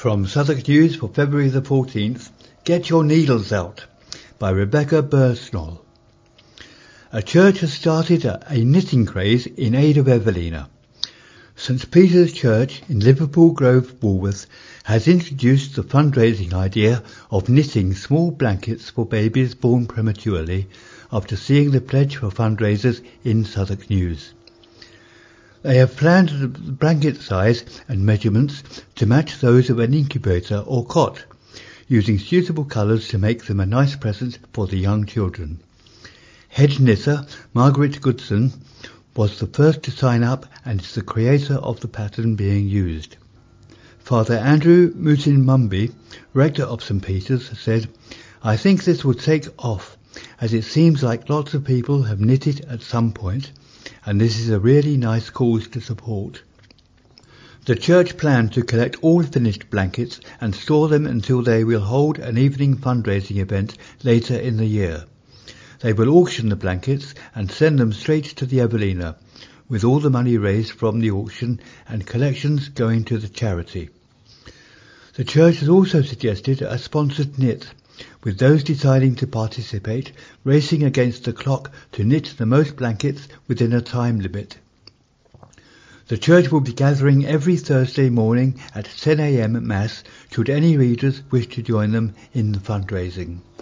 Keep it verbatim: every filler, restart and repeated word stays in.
From Southwark News for February the fourteenth, Get Your Needles Out by Rebecca Bursnall. A church has started a, a knitting craze in aid of Evelina. St Peter's Church in Liverpool Grove, Woolworth, has introduced the fundraising idea of knitting small blankets for babies born prematurely after seeing the pledge for fundraisers in Southwark News. They have planned the blanket size and measurements to match those of an incubator or cot, using suitable colours to make them a nice present for the young children. Head knitter Margaret Goodson was the first to sign up and is the creator of the pattern being used. Father Andrew Mutin-Mumby, rector of St Peter's, said, "I think this will take off, as it seems like lots of people have knitted at some point, and this is a really nice cause to support." The church planned to collect all finished blankets and store them until they will hold an evening fundraising event later in the year. They will auction the blankets and send them straight to the Evelina, with all the money raised from the auction and collections going to the charity. The church has also suggested a sponsored knit, with those deciding to participate racing against the clock to knit the most blankets within a time limit. The church will be gathering every Thursday morning at ten a m at Mass should any readers wish to join them in the fundraising.